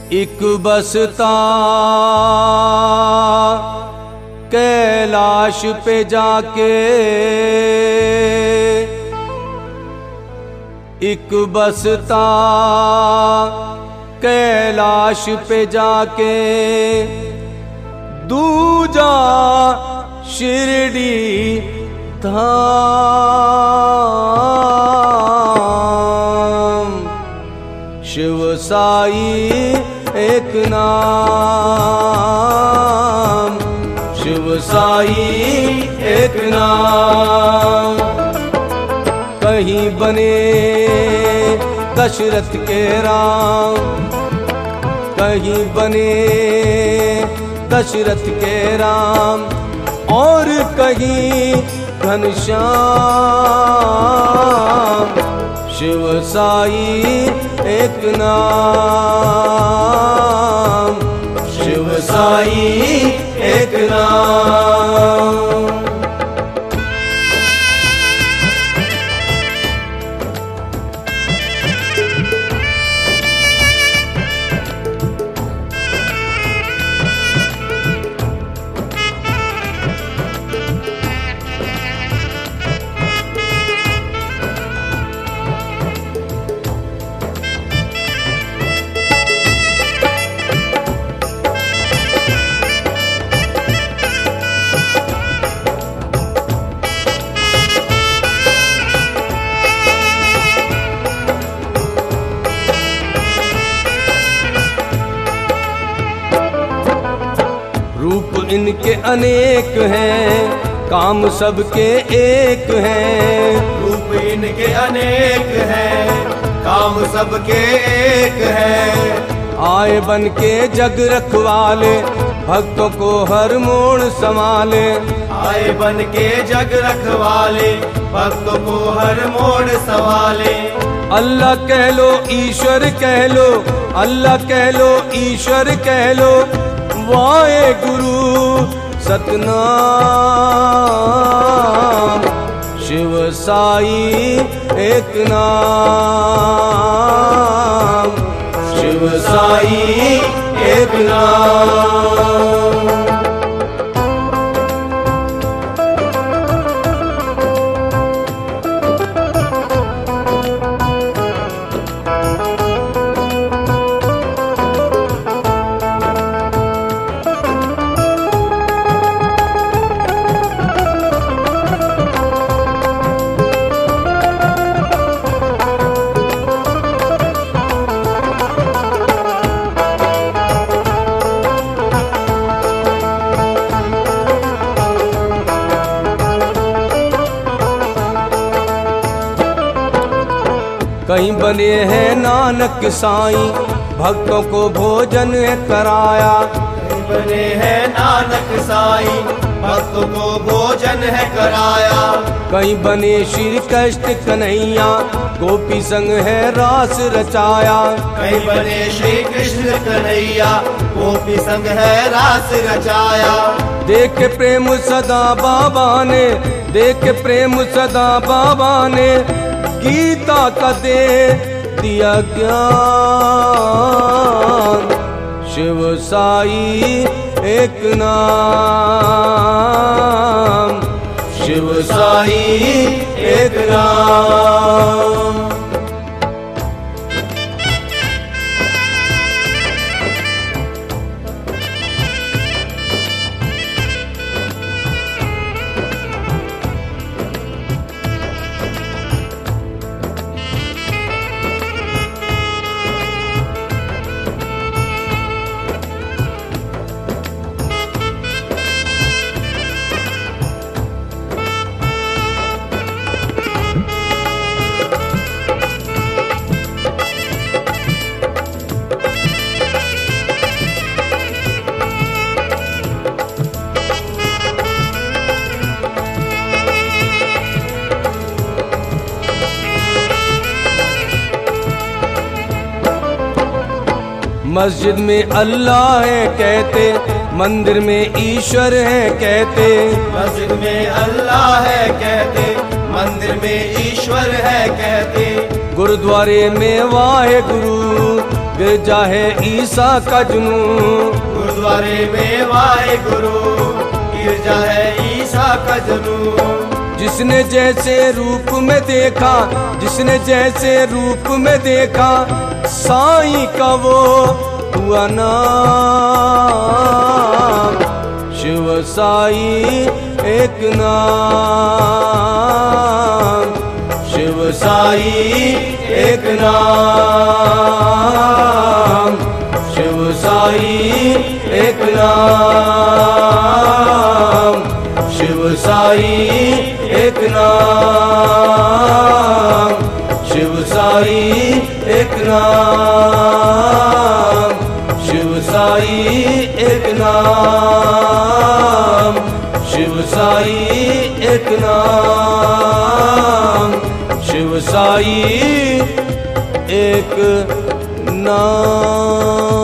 एक बसता कैलाश पे जाके, एक बसता कैलाश पे जाके, दूजा शिरडी धाम। शिव साई एक नाम, शिव साई एक नाम। कहीं बने दशरथ के राम, कहीं बने दशरथ के राम, और कहीं घनश्याम। शिव साई एक नाम, शिव साई एक नाम। रूप इनके अनेक हैं, काम सबके एक हैं। रूप इनके अनेक हैं, काम सबके एक हैं। आए बन के जग रखवाले, भक्तों को हर मोड़ संभाले। आए बन के जग रखवाले, भक्तों को हर मोड़ संभाले। अल्लाह कह लो, ईश्वर कह लो, अल्लाह कह लो, ईश्वर कह लो, वाहे गुरु सतनाम। शिव साई एक नाम, शिव साई एक नाम। कहीं बने हैं नानक साईं, भक्तों को भोजन है कराया। कहीं बने हैं नानक साईं, भक्तों को भोजन है कराया। कहीं बने श्री कृष्ण कन्हैया, गोपी संग है रास रचाया। कहीं बने श्री कृष्ण कन्हैया, गोपी संग है रास रचाया। देख प्रेम सदा बाबा ने, देख प्रेम सदा बाबा ने, गीता का दे दिया ज्ञान। शिव साई एक नाम, शिव साई एक नाम। मस्जिद में अल्लाह है कहते, मंदिर में ईश्वर है कहते। मस्जिद में अल्लाह है कहते, मंदिर में ईश्वर है कहते। गुरुद्वारे में वाहे गुरु, गिरजा है ईसा का जुनू, गुरुद्वारे में वाहेगुरु, गिरजा है ईसा का जुनू। जिसने जैसे रूप में देखा, जिसने जैसे रूप में देखा, साईं का वो हुआ नाम। शिव साई एक नाम, शिव साई एक नाम, शिव साई एक नाम, शिव साई एक नाम, शिव साई एक नाम, शिव साई एक नाम, शिव साई एक नाम, शिव साई एक नाम।